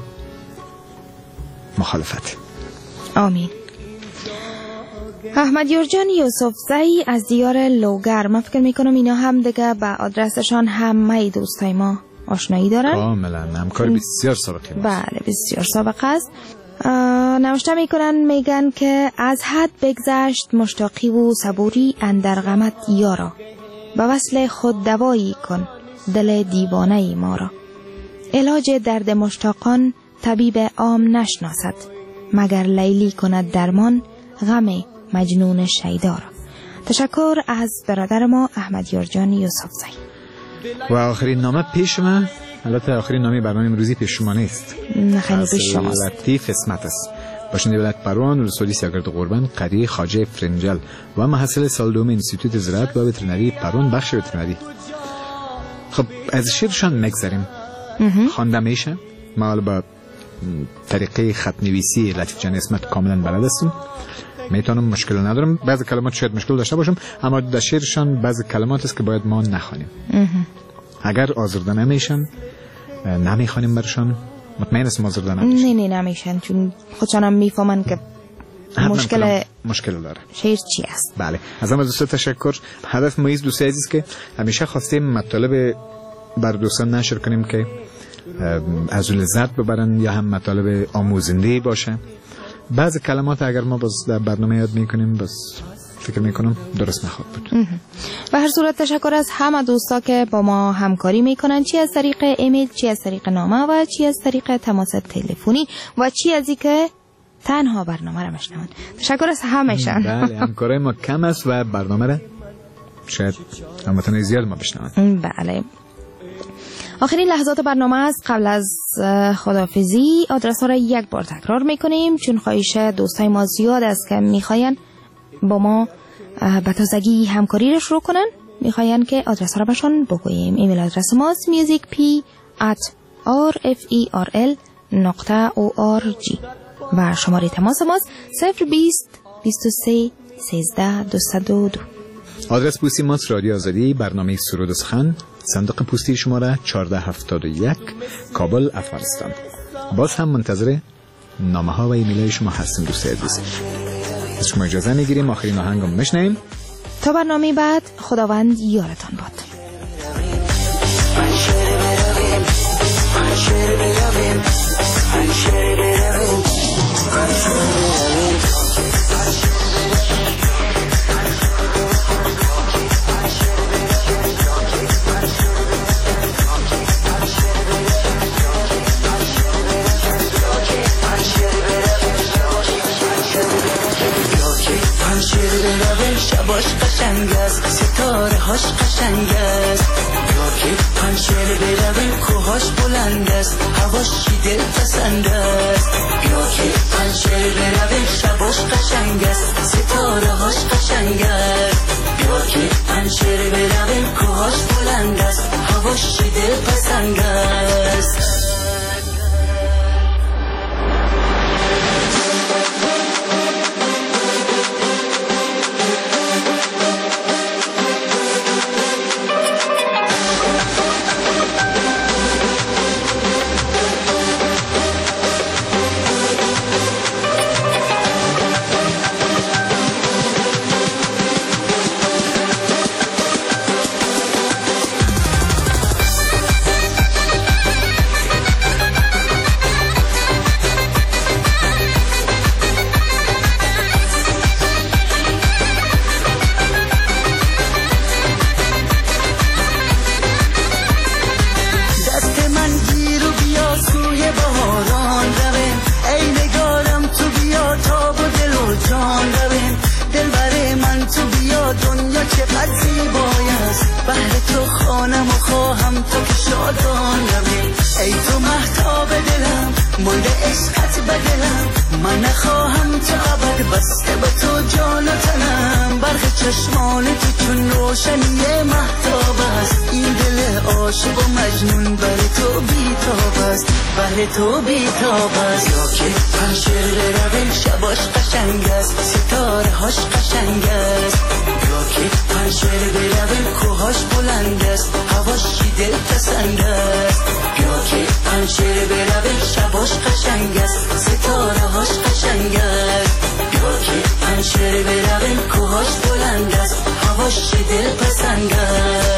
مخالفت. آمین. احمد یورجان یوسف زئی از دیار لوگر، من فکر میکنم اینا هم دیگه به آدرسشان همه دوستای ما آشنایی دارن. کاملا همکار بسیار سابقه. بله بسیار سابقه است. نوشته میکنن، میگن که از حد بگذشت مشتاقی و صبوری اندر غمت یارا، به وصل خود دوایی کن دل دیوانه ما را، علاج درد مشتاقان طبیب عام نشناسد، مگر لیلی کند درمان غم مجنون شیدا را. تشکر از برادر ما احمد یورجان یوسف زئی. و آخرین نامه پیش من، البته آخرین نامه برنامه امروزی پیش شما نیست، خیلی پیش شماست. لطیف اسمت است. باشنده ولایت پروان، ولسوالی سیاگرد قربان، قریه خواجه فرنجل و محصل سال دوم انستیتوت زراعت و وترنری پروان، بخش وترنری. خب از شعرشان مگذاریم. خوانده میشه. ما با طریقه خط نویسی لطیف جان اسمت کاملا بلد هستم. میتونم، مشکل ندارم. بعضی کلمات شاید مشکل داشته باشم، اما در شعرشان بعضی کلمات است که باید ما نخوانیم. اگر آزرده نمیشن نمیخوانیم برشان، مطمئن است آزرده نمیشن. نه نمیشن، چون خودشان میفهمن که مشکل داره شعر چی است. بله، از همه دوستا تشکر. هدف ما دوست عزیز که همیشه خواستیم مطالب بر دوستان نشر کنیم که از لذت ببرن یا هم مطالب آموزنده باشه. بعضی کلمات اگر ما باز در برنامه یاد میکنیم بس فکر میکنم درست نخواهد بود. به هر صورت تشکر از همه دوستا که با ما همکاری میکنن، چی از طریق ایمیل، چی از طریق نامه و چی از طریق تماس تلفنی و چی از اینکه تنها برنامه را بشنون. تشکر از همشان. بله، همکاری ما کم است و برنامه را شاید همتون زیاد ما بشنون. بله. آخرین لحظات برنامه است. قبل از خداحافظی آدرس ها را یک بار تکرار میکنیم، چون خواهش دوستای ما زیاد است که میخواین با ما به تازگی همکاری را شروع کنن. میخواین که آدرس ها را بهشون بگوییم. ایمیل آدرس ماست musicp@rfi.org و شماره تماس ماست 020 23 13 202. آدرس پستی ماست رادیو آزادی، برنامه سرود و سخن، صندوق پستی شماره 1471 کابل، افغانستان. باز هم منتظر نامه ها و ایمیل های شما هستیم دوست عزیز. از شما اجازه میگیریم آخرین آهنگ رو میشنویم. تا برنامه بعد خداوند یارتان باد. شباش قشنگ است، ستاره هاش قشنگ است. یا که پنشر برویم کوهاش بلند است، هواش دل پسند است. یا که پنشر برویم شباش قشنگ است، ستاره هاش قشنگ است. یا که پنشر برویم کوهاش بلند است، هواش دل پسند است. چشمان تو چون روشنی مهتاب است. این دل عاشق و مجنون بر تو بیتاب است، بر تو بیتاب است. یا که پنشر برویم شباش قشنگ است، ستاره هاش قشنگ است. یا که پنشر برویم کوهاش بلند است، هواش دل پسند است. یا که پنشر برویم شباش قشنگ است، ستاره هاش قشنگ است. یا که پنشر برویم کوهاش بلند است، هواش دل پسند است.